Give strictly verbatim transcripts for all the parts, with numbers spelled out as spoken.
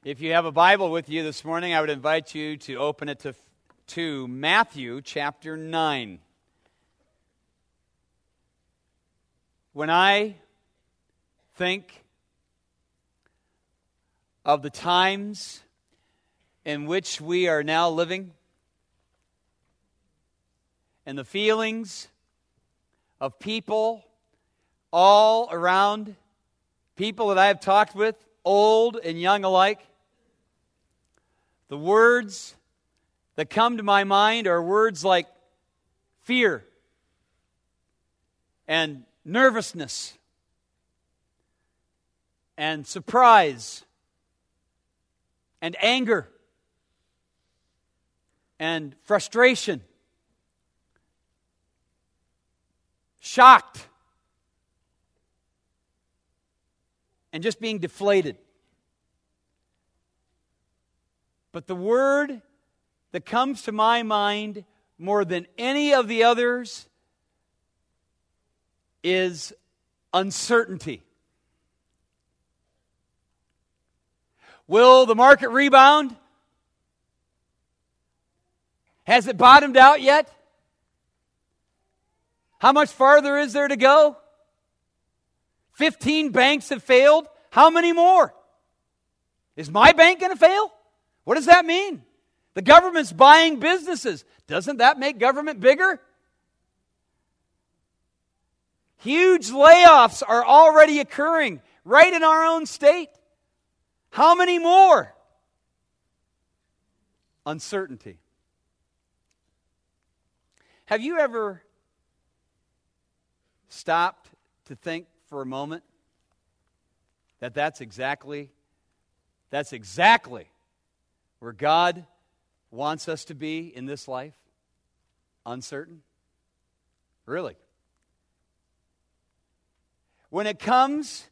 If you have a Bible with you this morning, I would invite you to open it to, to Matthew chapter nine. When I think of the times in which we are now living and the feelings of people all around, people that I have talked with, old and young alike, the words that come to my mind are words like fear and nervousness and surprise and anger and frustration, shocked, and just being deflated. But the word that comes to my mind more than any of the others is uncertainty. Will the market rebound? Has it bottomed out yet? How much farther is there to go? Fifteen banks have failed. How many more? Is my bank going to fail? What does that mean? The government's buying businesses. Doesn't that make government bigger? Huge layoffs are already occurring right in our own state. How many more? Uncertainty. Have you ever stopped to think for a moment that that's exactly, that's exactly where God wants us to be in this life? Uncertain? Really? When it comes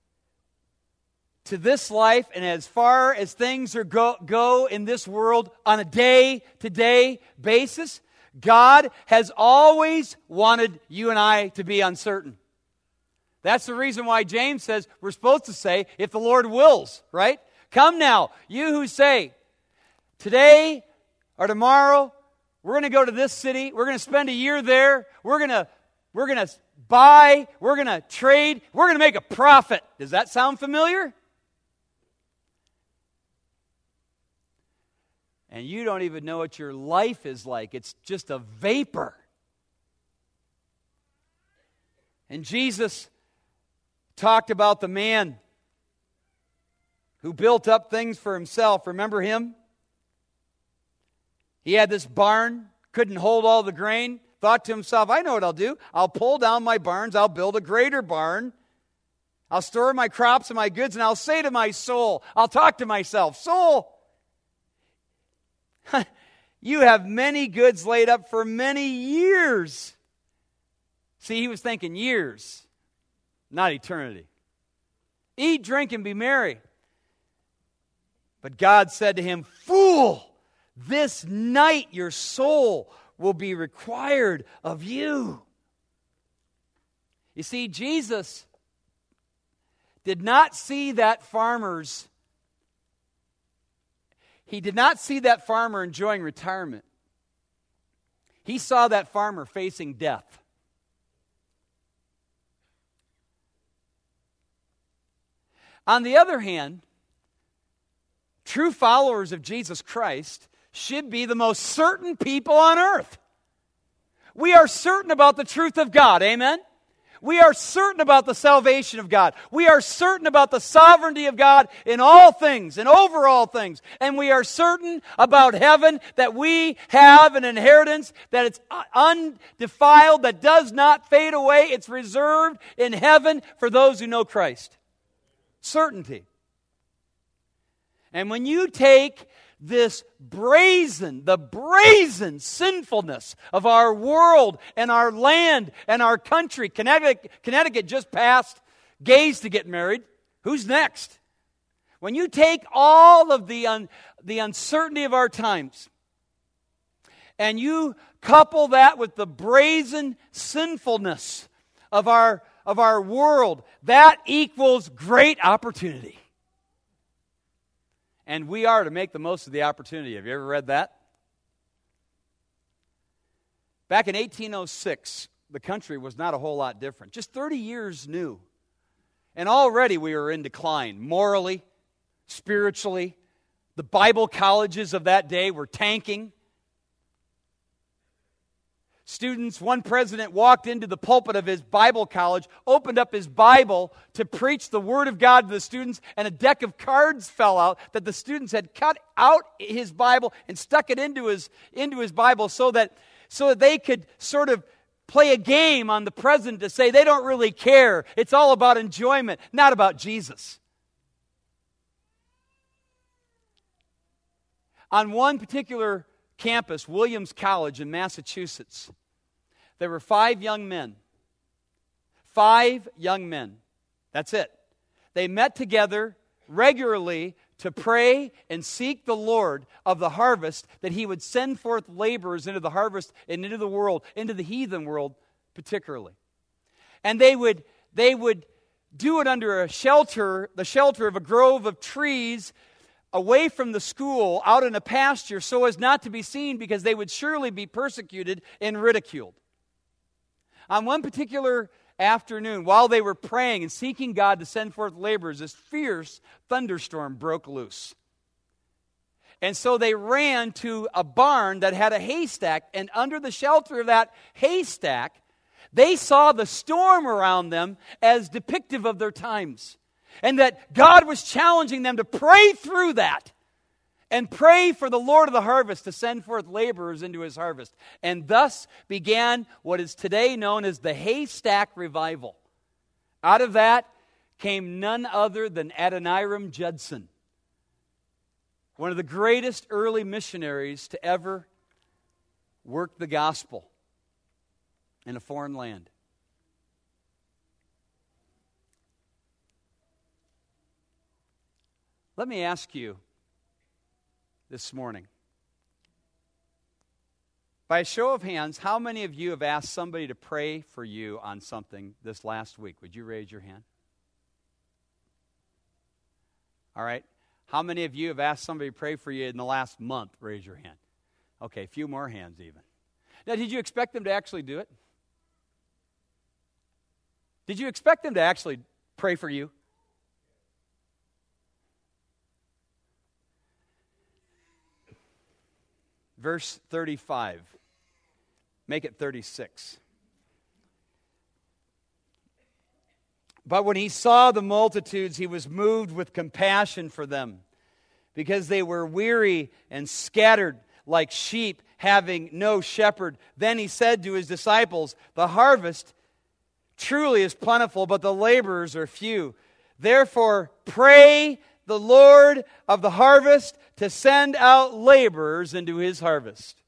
to this life and as far as things are go, go in this world on a day-to-day basis, God has always wanted you and I to be uncertain. That's the reason why James says we're supposed to say, if the Lord wills, right? Come now, you who say, today or tomorrow, we're going to go to this city, we're going to spend a year there, we're going to we're going to buy, we're going to trade, we're going to make a profit. Does that sound familiar? And you don't even know what your life is like. It's just a vapor. And Jesus talked about the man who built up things for himself. Remember him? He had this barn, couldn't hold all the grain, thought to himself, I know what I'll do. I'll pull down my barns, I'll build a greater barn. I'll store my crops and my goods, and I'll say to my soul, I'll talk to myself, soul, you have many goods laid up for many years. See, he was thinking years, not eternity. Eat, drink, and be merry. But God said to him, fool, this night your soul will be required of you. You see, Jesus did not see that farmer's He did not see that farmer enjoying retirement. He saw that farmer facing death. On the other hand, true followers of Jesus Christ should be the most certain people on earth. We are certain about the truth of God, amen? We are certain about the salvation of God. We are certain about the sovereignty of God in all things and over all things. And we are certain about heaven, that we have an inheritance, that it's undefiled, that does not fade away. It's reserved in heaven for those who know Christ. Certainty. And when you take this brazen, the brazen sinfulness of our world and our land and our country. Connecticut, Connecticut just passed gays to get married. Who's next? When you take all of the, un, the uncertainty of our times and you couple that with the brazen sinfulness of our, of our world, that equals great opportunity. And we are to make the most of the opportunity. Have you ever read that? Back in eighteen oh six, the country was not a whole lot different. Just thirty years new. And already we were in decline, morally, spiritually. The Bible colleges of that day were tanking. Students, one president walked into the pulpit of his Bible college, opened up his Bible to preach the Word of God to the students, and a deck of cards fell out that the students had cut out his Bible and stuck it into his, into his Bible so that, so that they could sort of play a game on the president to say they don't really care. It's all about enjoyment, not about Jesus. On one particular campus, Williams College in Massachusetts, there were five young men. Five young men. That's it. They met together regularly to pray and seek the Lord of the harvest, that He would send forth laborers into the harvest and into the world, into the heathen world particularly. And they would, they would do it under a shelter, the shelter of a grove of trees, away from the school, out in a pasture, so as not to be seen, because they would surely be persecuted and ridiculed. On one particular afternoon, while they were praying and seeking God to send forth laborers, this fierce thunderstorm broke loose. And so they ran to a barn that had a haystack, and under the shelter of that haystack, they saw the storm around them as depictive of their times. And that God was challenging them to pray through that and pray for the Lord of the harvest to send forth laborers into His harvest. And thus began what is today known as the Haystack Revival. Out of that came none other than Adoniram Judson, one of the greatest early missionaries to ever work the gospel in a foreign land. Let me ask you this morning, by a show of hands, how many of you have asked somebody to pray for you on something this last week? Would you raise your hand? All right. How many of you have asked somebody to pray for you in the last month? Raise your hand. Okay, a few more hands even. Now, did you expect them to actually do it? Did you expect them to actually pray for you? Verse thirty-five. Make it thirty-six. But when he saw the multitudes, he was moved with compassion for them, because they were weary and scattered like sheep having no shepherd. Then he said to his disciples, "The harvest truly is plentiful, but the laborers are few. Therefore, pray the Lord of the harvest to send out laborers into His harvest."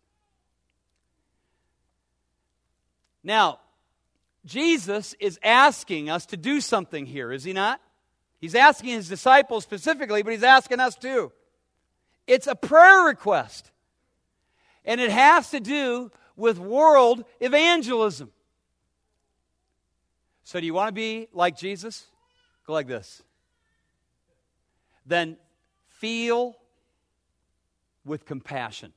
Now, Jesus is asking us to do something here, is He not? He's asking His disciples specifically, but He's asking us too. It's a prayer request. And it has to do with world evangelism. So do you want to be like Jesus? Go like this. Then feel with compassion.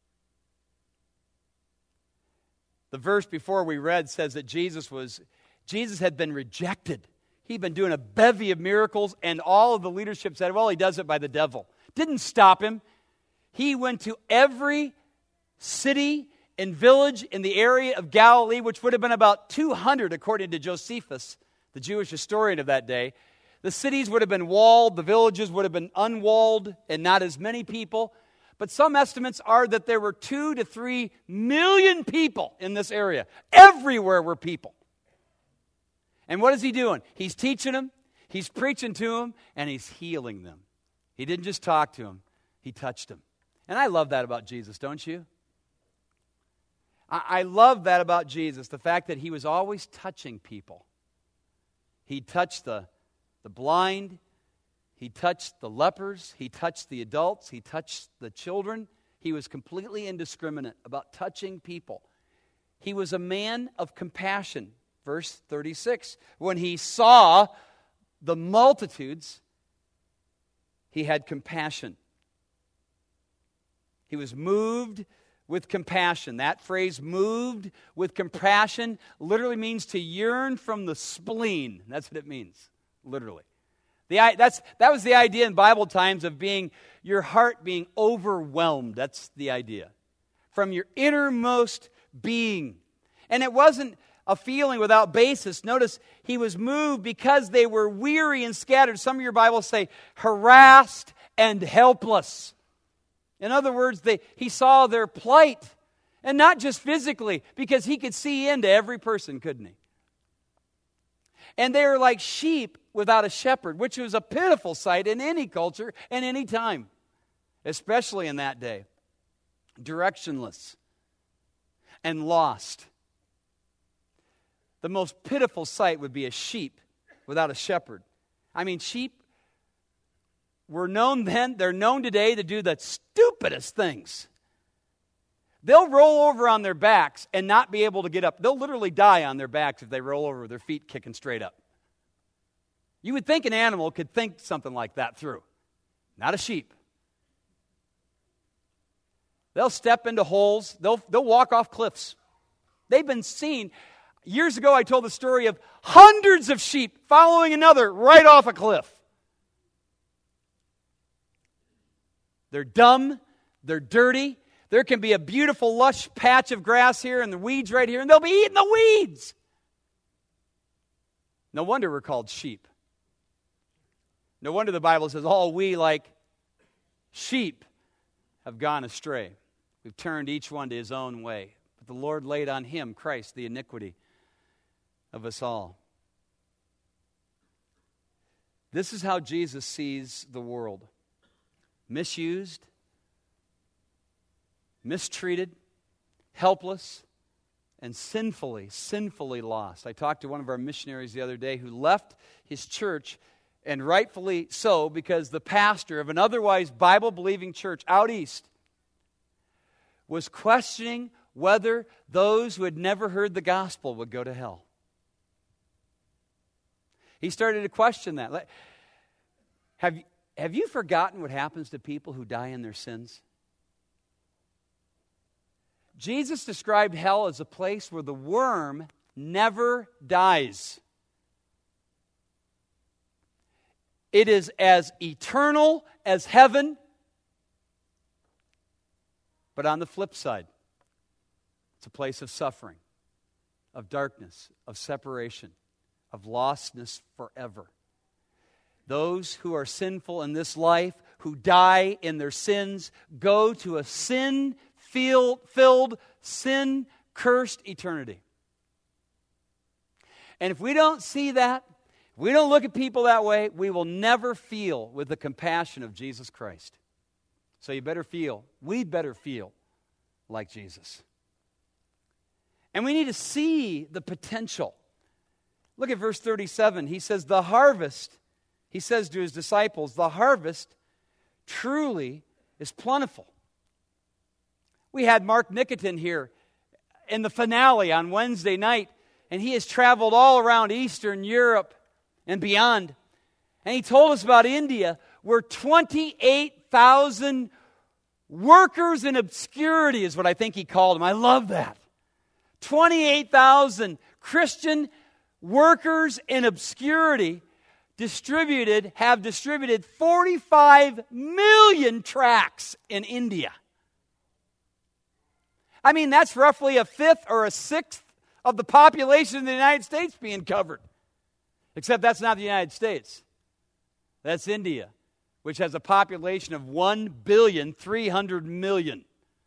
The verse before we read says that Jesus was Jesus had been rejected. He'd been doing a bevy of miracles, and all of the leadership said, well, he does it by the devil. Didn't stop him. He went to every city and village in the area of Galilee, which would have been about two hundred according to Josephus, the Jewish historian of that day. The cities would have been walled, the villages would have been unwalled, and not as many people. But some estimates are that there were two to three million people in this area. Everywhere were people. And what is he doing? He's teaching them, he's preaching to them, and he's healing them. He didn't just talk to them, he touched them. And I love that about Jesus, don't you? I, I love that about Jesus, the fact that he was always touching people. He touched the The blind, he touched the lepers, he touched the adults, he touched the children. He was completely indiscriminate about touching people. He was a man of compassion. Verse thirty-six, when he saw the multitudes, he had compassion He was moved with compassion. That phrase, moved with compassion, literally means to yearn from the spleen. That's what it means, literally. The, that's, that was the idea in Bible times of being, your heart being overwhelmed. That's the idea. From your innermost being. And it wasn't a feeling without basis. Notice, he was moved because they were weary and scattered. Some of your Bibles say harassed and helpless. In other words, they, he saw their plight. And not just physically, because he could see into every person, couldn't he? And they were like sheep without a shepherd, which was a pitiful sight in any culture and any time, especially in that day. Directionless and lost. The most pitiful sight would be a sheep without a shepherd. I mean, sheep were known then, they're known today to do the stupidest things. They'll roll over on their backs and not be able to get up. They'll literally die on their backs if they roll over with their feet kicking straight up. You would think an animal could think something like that through. Not a sheep. They'll step into holes. They'll, they'll walk off cliffs. They've been seen. Years ago, I told the story of hundreds of sheep following another right off a cliff. They're dumb. They're dirty. There can be a beautiful, lush patch of grass here and the weeds right here, and they'll be eating the weeds. No wonder we're called sheep. No wonder the Bible says, all we like sheep have gone astray. We've turned each one to his own way. But the Lord laid on him, Christ, the iniquity of us all. This is how Jesus sees the world. Misused, mistreated, helpless, and sinfully, sinfully lost. I talked to one of our missionaries the other day who left his church, and rightfully so, because the pastor of an otherwise Bible-believing church out east was questioning whether those who had never heard the gospel would go to hell. He started to question that. Have you, have you forgotten what happens to people who die in their sins? Jesus described hell as a place where the worm never dies. It is as eternal as heaven. But on the flip side, it's a place of suffering, of darkness, of separation, of lostness forever. Those who are sinful in this life, who die in their sins, go to a sin-filled, sin-cursed eternity. And if we don't see that, if we don't look at people that way, we will never feel with the compassion of Jesus Christ. So you better feel, we better feel like Jesus. And we need to see the potential. Look at verse thirty-seven. He says, the harvest, he says to his disciples, the harvest truly is plentiful. We had Mark Nikitin here in the finale on Wednesday night, and he has traveled all around Eastern Europe and beyond. And he told us about India, where twenty-eight thousand workers in obscurity is what I think he called them. I love that. twenty-eight thousand Christian workers in obscurity distributed, have distributed forty-five million tracts in India. I mean, that's roughly a fifth or a sixth of the population of the United States being covered. Except that's not the United States. That's India, which has a population of one billion three hundred million.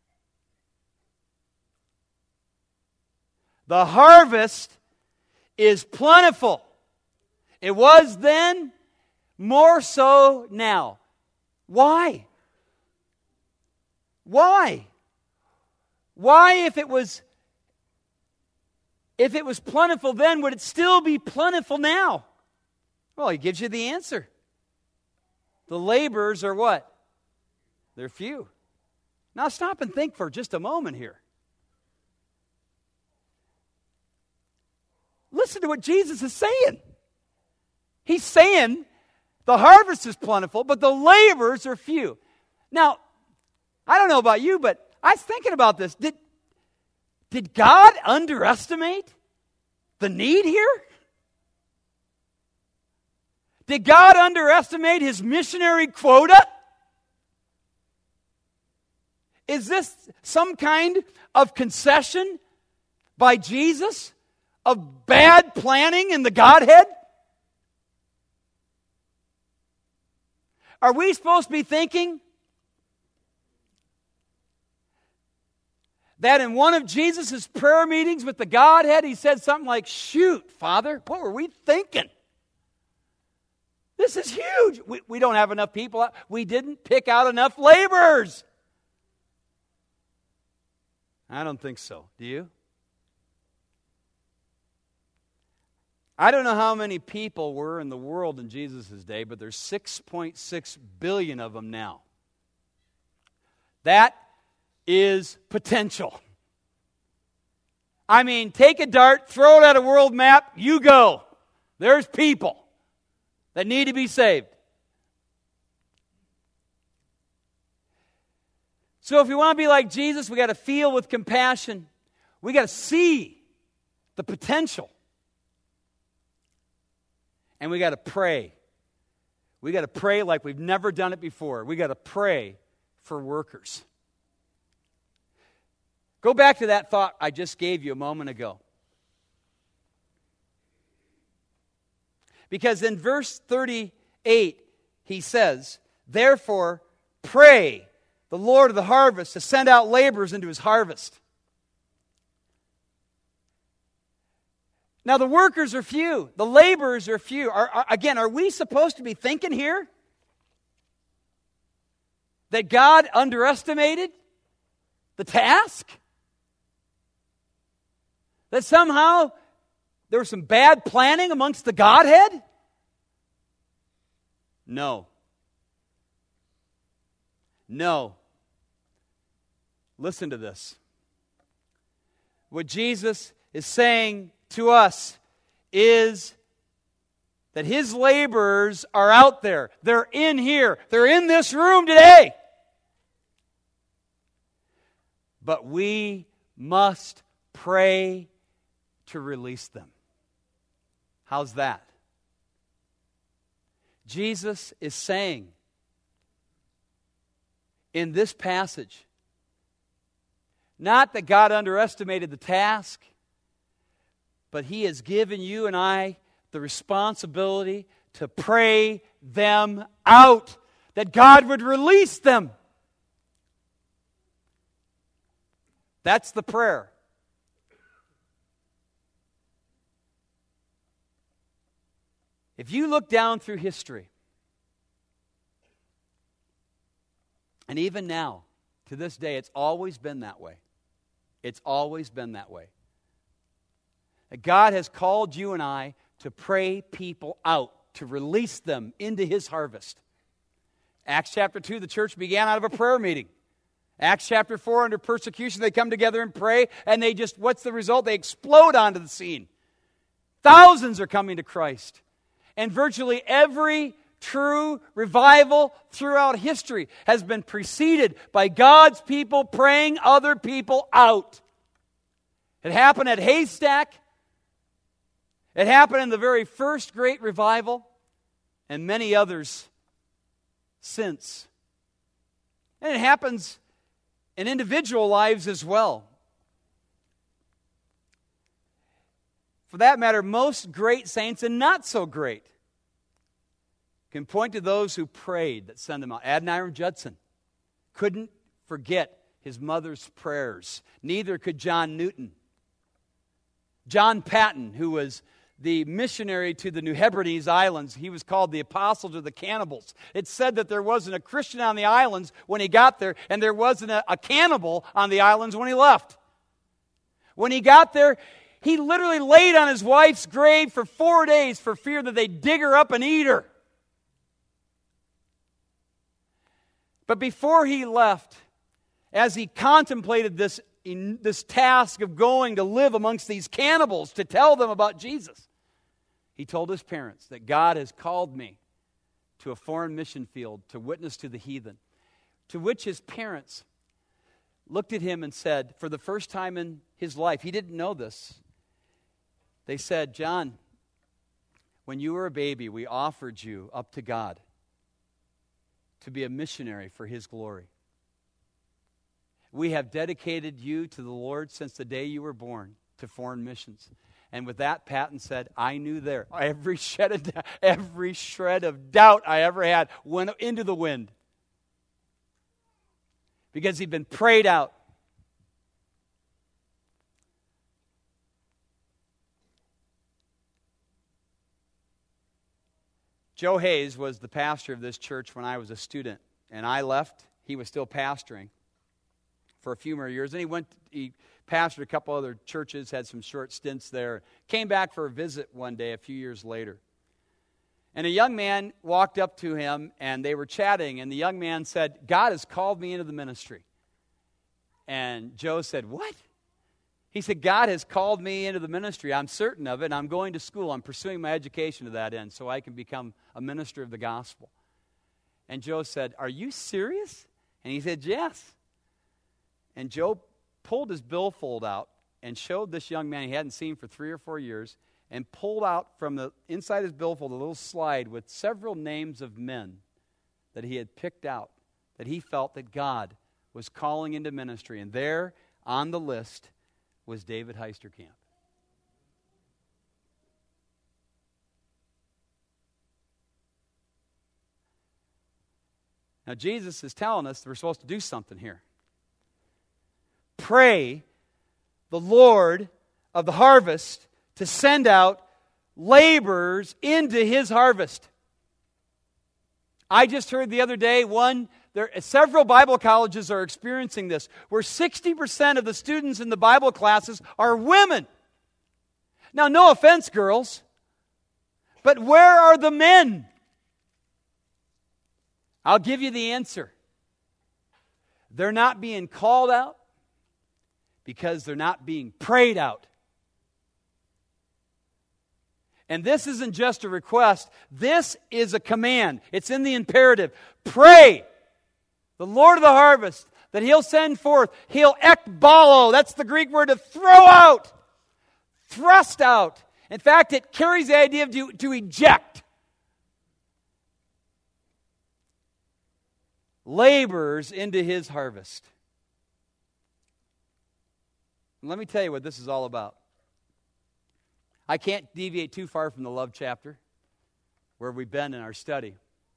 The harvest is plentiful. It was then, more so now. Why? Why? Why, if it was if it was plentiful then, would it still be plentiful now? Well, he gives you the answer. The laborers are what? They're few. Now stop and think for just a moment here. Listen to what Jesus is saying. He's saying the harvest is plentiful, but the laborers are few. Now, I don't know about you, but I was thinking about this. Did, did God underestimate the need here? Did God underestimate His missionary quota? Is this some kind of concession by Jesus of bad planning in the Godhead? Are we supposed to be thinking that in one of Jesus' prayer meetings with the Godhead, He said something like, "Shoot, Father, what were we thinking? This is huge. We, we don't have enough people. We didn't pick out enough laborers." I don't think so. Do you? I don't know how many people were in the world in Jesus' day, but there's six point six billion of them now. That is potential. I mean, take a dart, throw it at a world map, you go. There's people that need to be saved. So if we want to be like Jesus, we got to feel with compassion. We got to see the potential. And we got to pray. We got to pray like we've never done it before. We got to pray for workers. Go back to that thought I just gave you a moment ago. Because in verse thirty-eight, he says, "Therefore, pray the Lord of the harvest to send out laborers into His harvest." Now, the workers are few. The laborers are few. Are, are, again, are we supposed to be thinking here that God underestimated the task? That somehow there was some bad planning amongst the Godhead? No. No. Listen to this. What Jesus is saying to us is that His laborers are out there. They're in here. They're in this room today. But we must pray to release them. How's that? Jesus is saying in this passage, not that God underestimated the task, but He has given you and I the responsibility to pray them out, that God would release them. That's the prayer. If you look down through history, and even now, to this day, it's always been that way. It's always been that way. That God has called you and I to pray people out, to release them into His harvest. Acts chapter two, the church began out of a prayer meeting. Acts chapter four, under persecution, they come together and pray, and they just, what's the result? They explode onto the scene. Thousands are coming to Christ. And virtually every true revival throughout history has been preceded by God's people praying other people out. It happened at Haystack. It happened in the very first great revival, and many others since. And it happens in individual lives as well. For that matter, most great saints and not so great can point to those who prayed that sent them out. Adoniram Judson couldn't forget his mother's prayers. Neither could John Newton. John Patton, who was the missionary to the New Hebrides Islands, he was called the apostle to the cannibals. It's said that there wasn't a Christian on the islands when he got there, and there wasn't a, a cannibal on the islands when he left. When he got there, he literally laid on his wife's grave for four days for fear that they'd dig her up and eat her. But before he left, as he contemplated this, in this task of going to live amongst these cannibals to tell them about Jesus, he told his parents that God has called me to a foreign mission field to witness to the heathen. To which his parents looked at him and said, for the first time in his life, he didn't know this. They said, John, when you were a baby, we offered you up to God to be a missionary for His glory. We have dedicated you to the Lord since the day you were born to foreign missions. And with that, Patton said, I knew there, every shred of, every shred of doubt I ever had went into the wind. Because he'd been prayed out. Joe Hayes was the pastor of this church when I was a student. And I left. He was still pastoring for a few more years. And he went, he pastored a couple other churches, had some short stints there. Came back for a visit one day a few years later. And a young man walked up to him, and they were chatting, and the young man said, God has called me into the ministry. And Joe said, what? He said, God has called me into the ministry. I'm certain of it, and I'm going to school. I'm pursuing my education to that end so I can become a minister of the gospel. And Joe said, are you serious? And he said, yes. And Joe pulled his billfold out and showed this young man he hadn't seen for three or four years and pulled out from the inside his billfold a little slide with several names of men that he had picked out, that he felt that God was calling into ministry. And there on the list was David Heisterkamp. Now Jesus is telling us that we're supposed to do something here. Pray the Lord of the harvest to send out laborers into His harvest. I just heard the other day, one, there, several Bible colleges are experiencing this, where sixty percent of the students in the Bible classes are women. Now, no offense, girls, but where are the men? I'll give you the answer. They're not being called out because they're not being prayed out. And this isn't just a request. This is a command. It's in the imperative. Pray the Lord of the harvest that He'll send forth. He'll ekbalo. That's the Greek word to throw out. Thrust out. In fact, it carries the idea of to, to eject. Laborers into His harvest. And let me tell you what this is all about. I can't deviate too far from the love chapter where we've been in our study.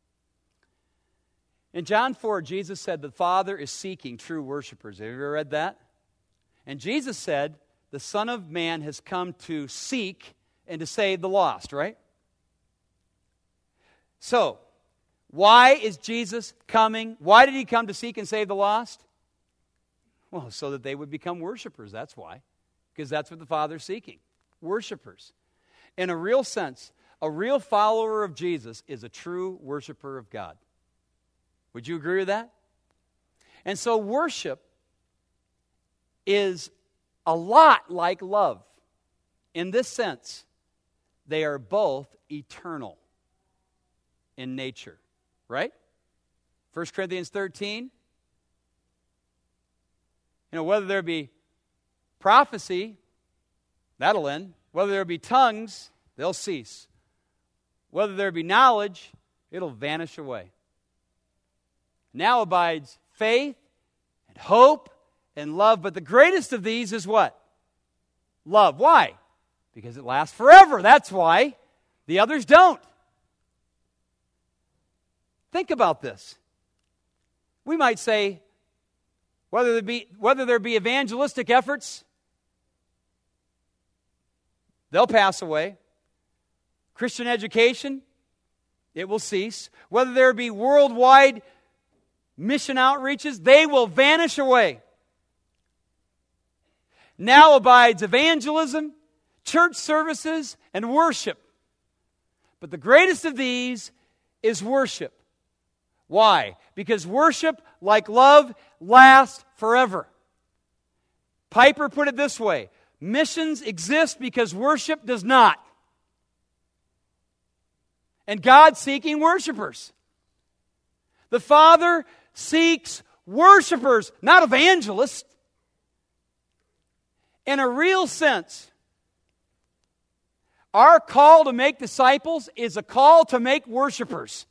In John four, Jesus said the Father is seeking true worshipers. Have you ever read that? And Jesus said the Son of Man has come to seek and to save the lost, right? So, why is Jesus coming? Why did He come to seek and save the lost? Well, so that they would become worshipers, that's why. Because that's what the Father's seeking. Worshipers. In a real sense, a real follower of Jesus is a true worshiper of God. Would you agree with that? And so worship is a lot like love. In this sense, they are both eternal in nature. Right? First Corinthians thirteen. You know, whether there be prophecy, that'll end. Whether there be tongues, they'll cease. Whether there be knowledge, it'll vanish away. Now abides faith and hope and love. But the greatest of these is what? Love. Why? Because it lasts forever. That's why. The others don't. Think about this. We might say, whether there be, whether there be evangelistic efforts, they'll pass away. Christian education, it will cease. Whether there be worldwide mission outreaches, they will vanish away. Now abides evangelism, church services, and worship. But the greatest of these is worship. Why? Because worship, like love, lasts forever. Piper put it this way: missions exist because worship does not. And God's seeking worshipers. The Father seeks worshipers, not evangelists. In a real sense, our call to make disciples is a call to make worshipers.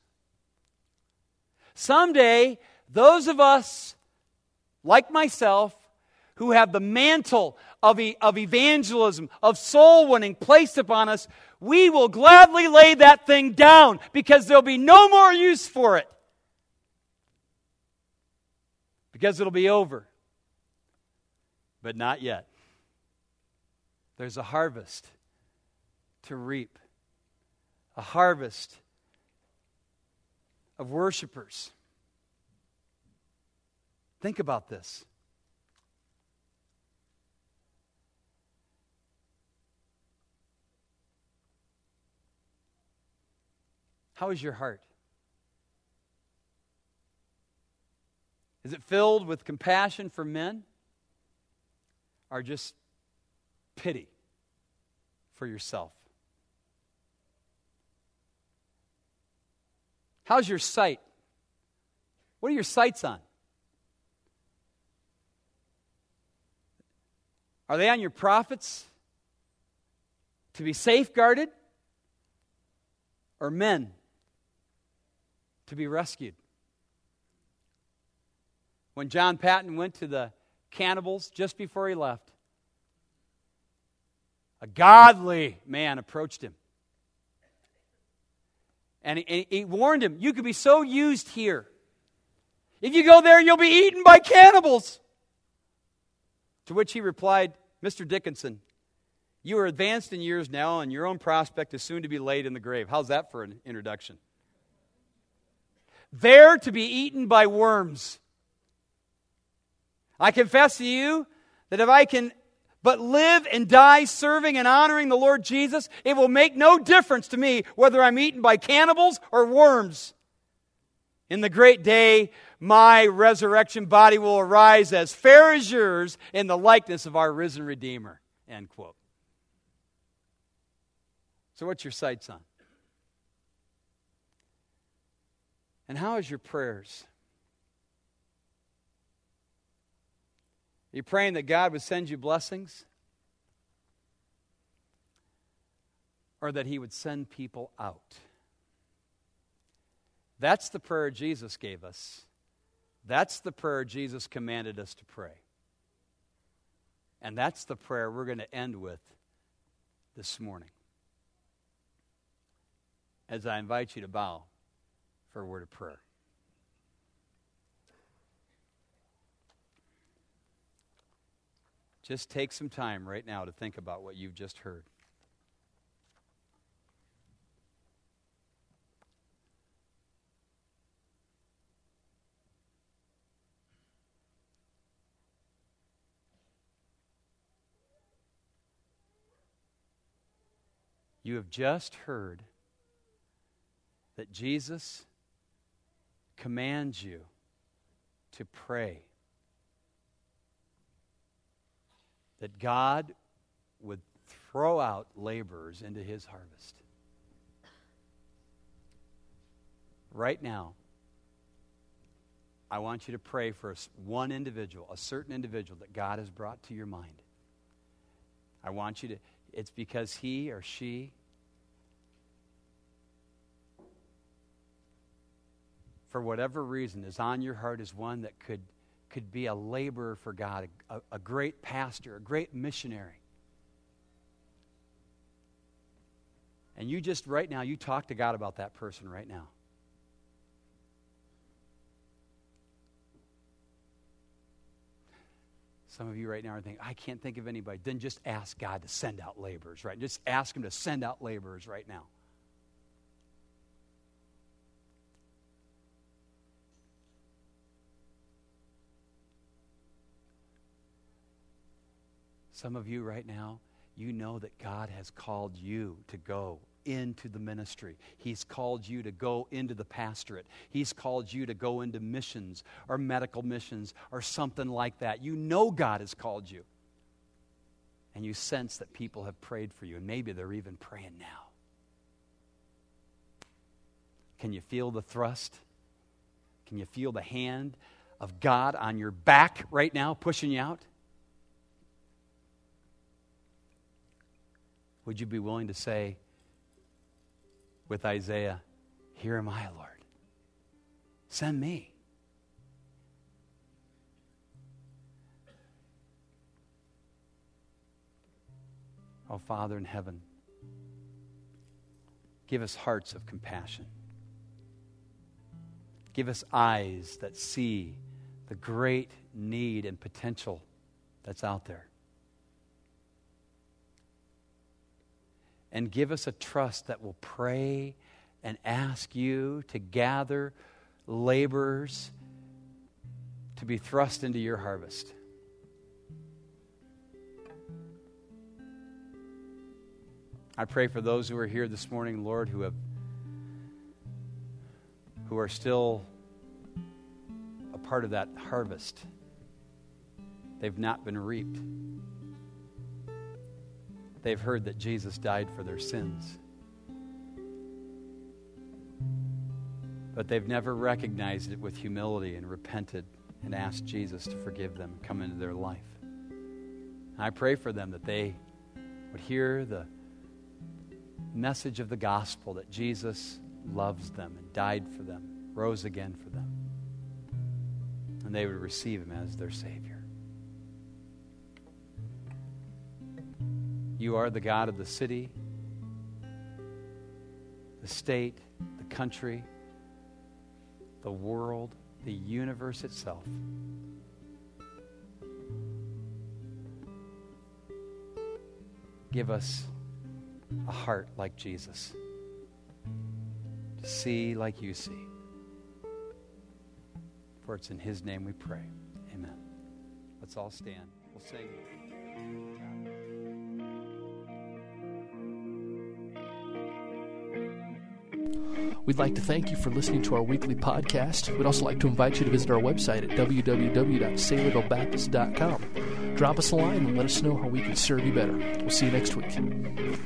Someday, those of us, like myself, who have the mantle of, e- of evangelism, of soul winning placed upon us, we will gladly lay that thing down because there'll be no more use for it. Because it'll be over. But not yet. There's a harvest to reap. A harvest of worshipers. Think about this. How is your heart? Is it filled with compassion for men? Or just pity for yourself? How's your sight? What are your sights on? Are they on your prophets to be safeguarded? Or men to be rescued? When John Patton went to the cannibals just before he left, a godly man approached him. And he, and he warned him, you could be so used here. If you go there, you'll be eaten by cannibals. To which he replied, Mister Dickinson, you are advanced in years now, and your own prospect is soon to be laid in the grave. How's that for an introduction? There to be eaten by worms. I confess to you that if I can but live and die serving and honoring the Lord Jesus, it will make no difference to me whether I'm eaten by cannibals or worms. In the great day, my resurrection body will arise as fair as yours in the likeness of our risen Redeemer. End quote. So what's your sights on? And how is your prayers? Are you praying that God would send you blessings? Or that He would send people out? That's the prayer Jesus gave us. That's the prayer Jesus commanded us to pray. And that's the prayer we're going to end with this morning. As I invite you to bow for a word of prayer. Just take some time right now to think about what you've just heard. You have just heard that Jesus commands you to pray. That God would throw out laborers into His harvest. Right now, I want you to pray for one individual, a certain individual that God has brought to your mind. I want you to, it's because he or she for whatever reason is on your heart as one that could could be a laborer for God, a, a great pastor, a great missionary. And you just right now, you talk to God about that person right now. Some of you right now are thinking, I can't think of anybody. Then just ask God to send out laborers, right? Just ask Him to send out laborers right now. Some of you right now, you know that God has called you to go into the ministry. He's called you to go into the pastorate. He's called you to go into missions or medical missions or something like that. You know God has called you. And you sense that people have prayed for you, and maybe they're even praying now. Can you feel the thrust? Can you feel the hand of God on your back right now, pushing you out? Would you be willing to say with Isaiah, "Here am I, Lord. Send me." Oh, Father in heaven, give us hearts of compassion. Give us eyes that see the great need and potential that's out there. And give us a trust that will pray and ask you to gather laborers to be thrust into your harvest. I pray for those who are here this morning, Lord, who have who are still a part of that harvest. They've not been reaped. They've heard that Jesus died for their sins. But they've never recognized it with humility and repented and asked Jesus to forgive them and come into their life. And I pray for them that they would hear the message of the gospel that Jesus loves them and died for them, rose again for them. And they would receive him as their Savior. You are the God of the city, the state, the country, the world, the universe itself. Give us a heart like Jesus, to see like you see. For it's in his name we pray. Amen. Let's all stand. We'll sing. We'd like to thank you for listening to our weekly podcast. We'd also like to invite you to visit our website at w w w dot saylorville baptist dot com. Drop us a line and let us know how we can serve you better. We'll see you next week.